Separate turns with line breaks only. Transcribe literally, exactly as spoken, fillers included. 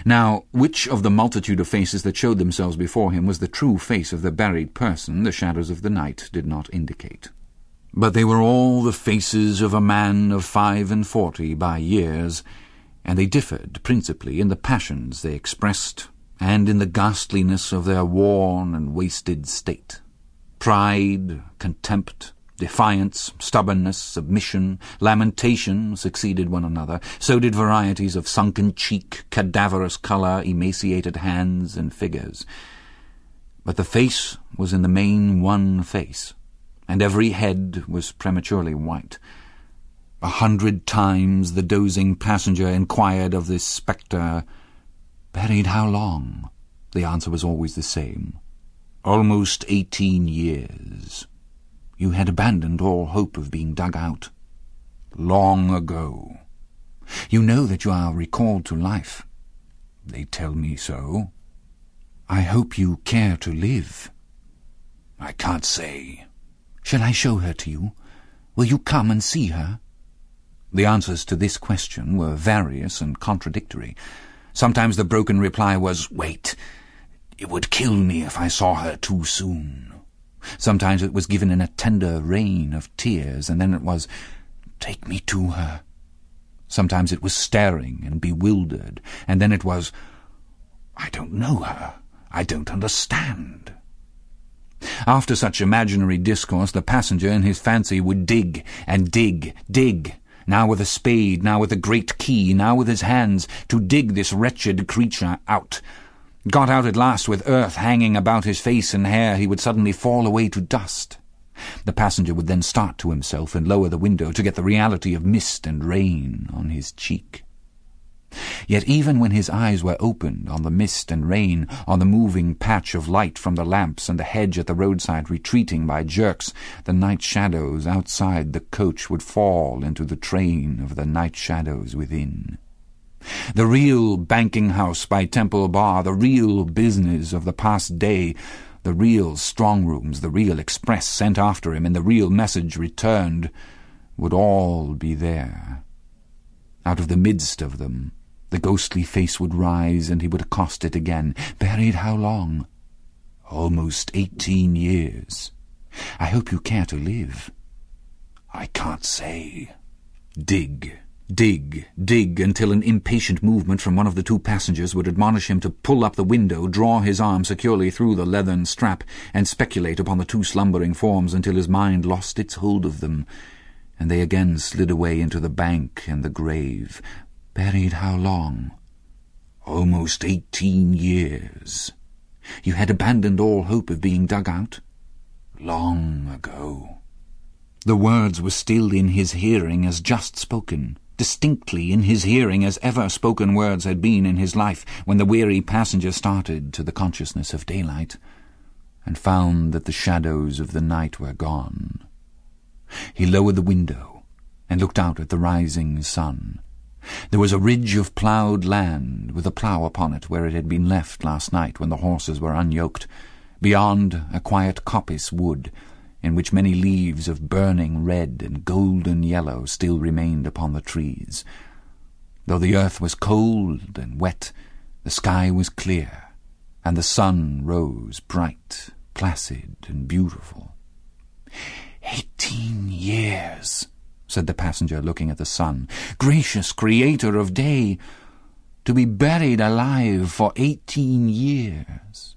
Now, which of the multitude of faces that showed themselves before him was the true face of the buried person, the shadows of the night did not indicate. But they were all the faces of a man of five and forty by years, and they differed principally in the passions they expressed, and in the ghastliness of their worn and wasted state. Pride, contempt, defiance, stubbornness, submission, lamentation succeeded one another. So did varieties of sunken cheek, cadaverous colour, emaciated hands and figures. But the face was in the main one face, and every head was prematurely white. A hundred times the dozing passenger inquired of this spectre, "Buried how long?" The answer was always the same. "Almost eighteen years." "You had abandoned all hope of being dug out?" "Long ago." "You know that you are recalled to life?" "They tell me so." "I hope you care to live." "I can't say." "Shall I show her to you? Will you come and see her?" The answers to this question were various and contradictory. Sometimes the broken reply was, "Wait, it would kill me if I saw her too soon." Sometimes it was given in a tender rain of tears, and then it was, "Take me to her." Sometimes it was staring and bewildered, and then it was, "I don't know her. I don't understand." After such imaginary discourse, the passenger in his fancy would dig and dig, dig, now with a spade, now with a great key, now with his hands, to dig this wretched creature out. Got out at last with earth hanging about his face and hair, he would suddenly fall away to dust. The passenger would then start to himself and lower the window to get the reality of mist and rain on his cheek. Yet even when his eyes were opened on the mist and rain, on the moving patch of light from the lamps and the hedge at the roadside retreating by jerks, the night shadows outside the coach would fall into the train of the night shadows within. The real banking house by Temple Bar, the real business of the past day, the real strong rooms, the real express sent after him, and the real message returned, would all be there. Out of the midst of them, the ghostly face would rise, and he would accost it again. "Buried how long?" "Almost eighteen years." "I hope you care to live." "I can't say." Dig. Dig, dig, until an impatient movement from one of the two passengers would admonish him to pull up the window, draw his arm securely through the leathern strap, and speculate upon the two slumbering forms until his mind lost its hold of them, and they again slid away into the bank and the grave. "Buried how long?" "Almost eighteen years." "You had abandoned all hope of being dug out?" "Long ago." The words were still in his hearing as just spoken, distinctly in his hearing as ever spoken words had been in his life, when the weary passenger started to the consciousness of daylight, and found that the shadows of the night were gone. He lowered the window and looked out at the rising sun. There was a ridge of ploughed land, with a plough upon it where it had been left last night when the horses were unyoked. Beyond, a quiet coppice wood, in which many leaves of burning red and golden yellow still remained upon the trees. Though the earth was cold and wet, the sky was clear, and the sun rose bright, placid, and beautiful. "Eighteen years," said the passenger, looking at the sun. "Gracious creator of day, to be buried alive for eighteen years!"